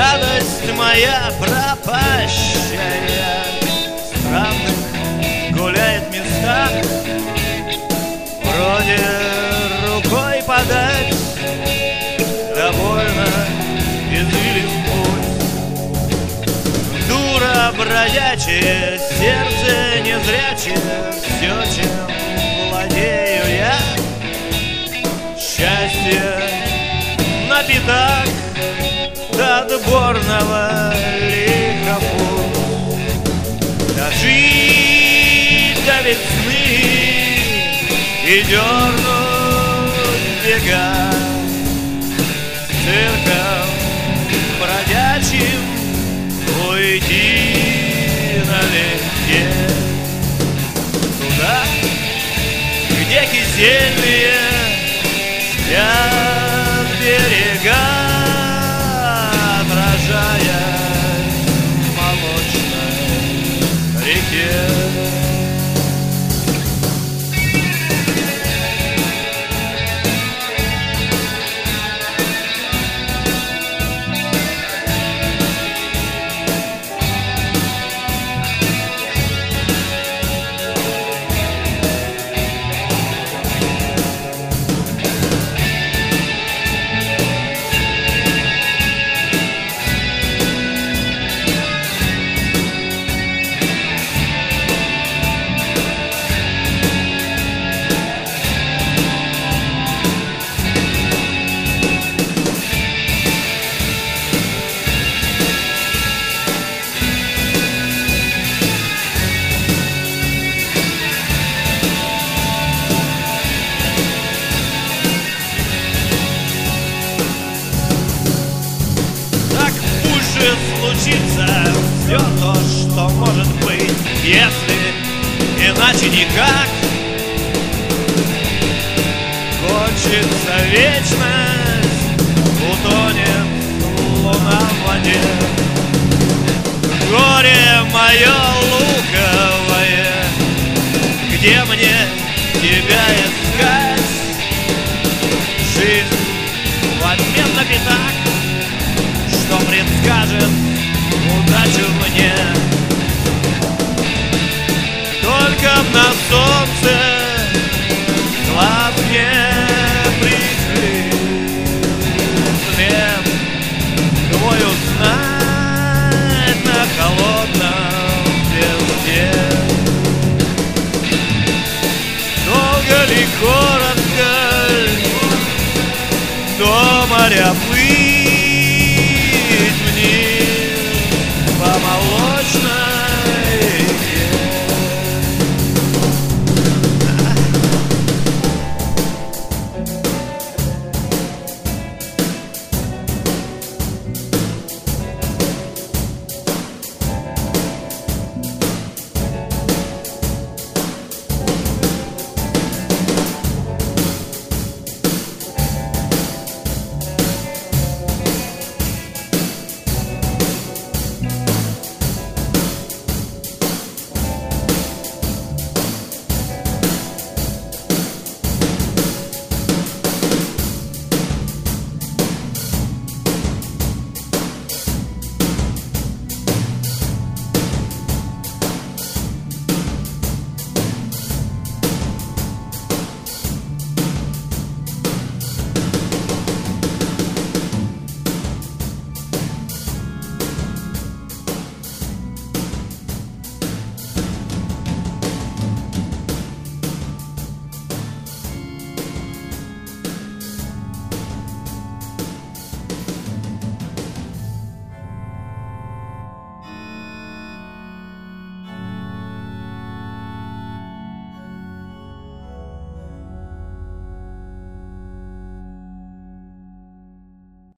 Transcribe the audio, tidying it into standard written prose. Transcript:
Радость моя пропащая в странных гуляет местах. Вроде рукой подать, довольно извилист путь. Дура бродячая, сердце незрячее, все, чем владею я. Счастье на пятак до отборного лихопут. Дожить до весны и дернуть бега цирком бродячим, уйти налегке туда, где кисельные спят берега, отражаясь в молочной реке. Случится все то, что может быть, если иначе никак. Кончится вечность, утонет луна в воде. Горе мое луковое, где мне тебя искать? Жизнь в обмен на пятак, что предскажет удачу мне. Только на солнце глаз не прикрыт, след твой узнать на холодном песке. Долго ли, коротко, до моря плыть,